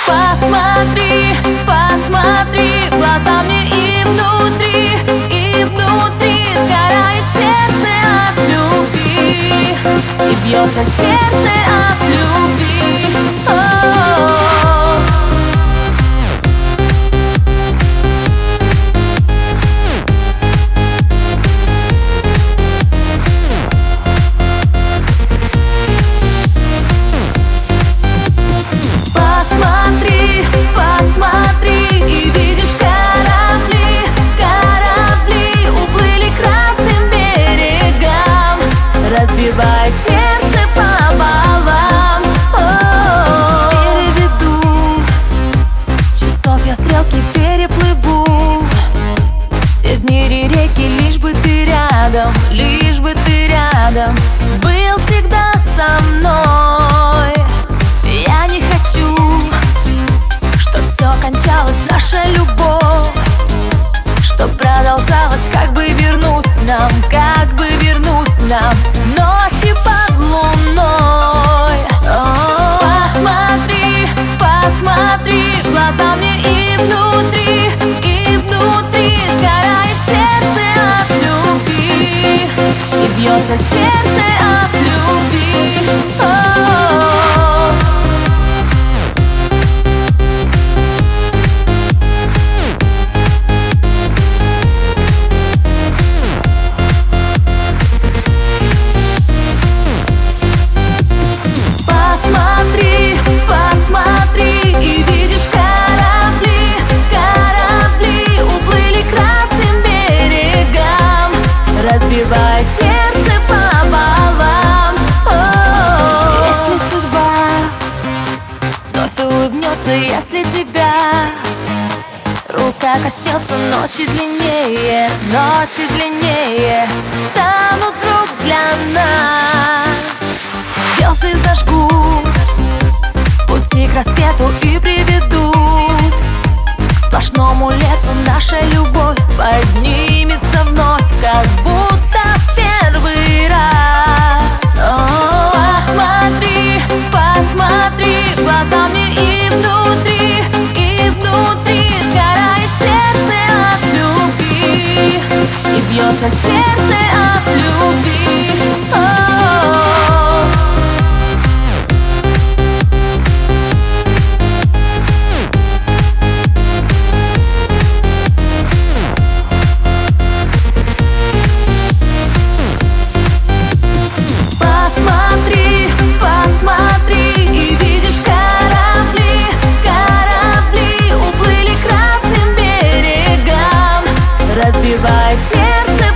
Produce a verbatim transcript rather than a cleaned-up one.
Посмотри, посмотри в глаза мне, и внутри, и внутри сгорает сердце от любви, и бьется сердце от любви. О-о-о. Разбивай сердце пополам. Переведу часов я стрелки, переплыву все в мире реки, лишь бы ты рядом, лишь бы ты рядом был всегда со мной. Я не хочу, чтоб все кончалось, наша любовь, чтоб продолжалось, как бы вернуть нам, как бы вернуть нам ночи под луной. Посмотри, посмотри в глаза мне, и внутри, и внутри сгорает сердце от любви, и бьется сердце от любви. О-о-о. Разбивай сердце пополам. О-о-о. Если судьба вновь улыбнется, если тебя рука коснется, ночи длиннее, ночи длиннее станут вдруг для нас. Звезды зажгут пути к рассвету и приведут к сплошному лету. Наша любовь поднимется вновь, как будто в первый раз. О-о-о. Посмотри, посмотри в глаза мне, и внутри, и внутри сгорает сердце от любви, и бьется сердце от любви. О-о-о. Разбивай сердце